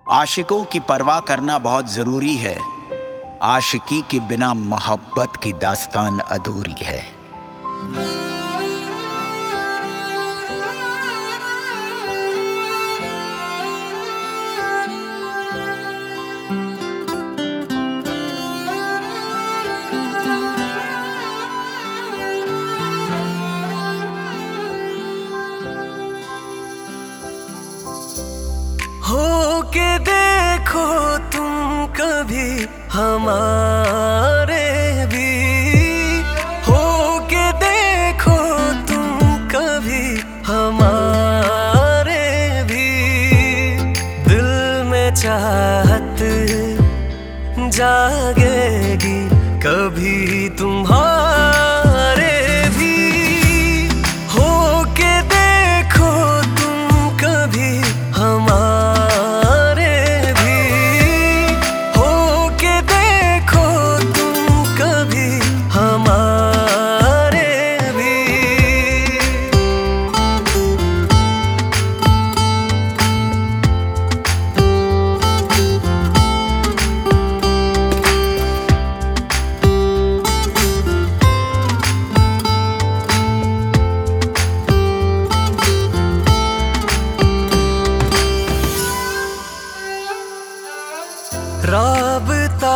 आशिकों की परवाह करना बहुत ज़रूरी है। आशिकी के बिना मोहब्बत की दास्तान अधूरी है। हो के देखो तुम कभी हमारे भी, हो के देखो तुम कभी हमारे भी। दिल में चाहत जागेगी कभी तुम्हारे भी। हो के देखो तुम कभी हमारे भी, हो के देखो तुम कभी हमारे भी। राबता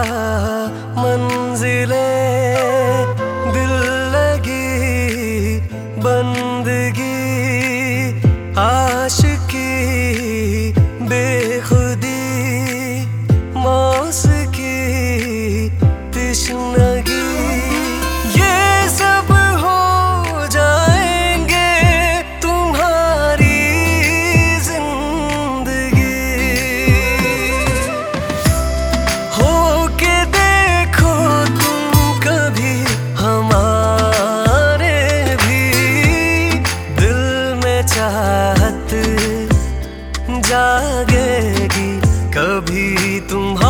मंजिलें दिल लगी बंदगी, आशिकी बेखुदी मौसकी तिश्नगी। ये सब हो जाएंगे तुम्हारी जिंदगी। हो के देखो तुम कभी हमारे भी। दिल में चाहत जागेगी कभी तुम्हारे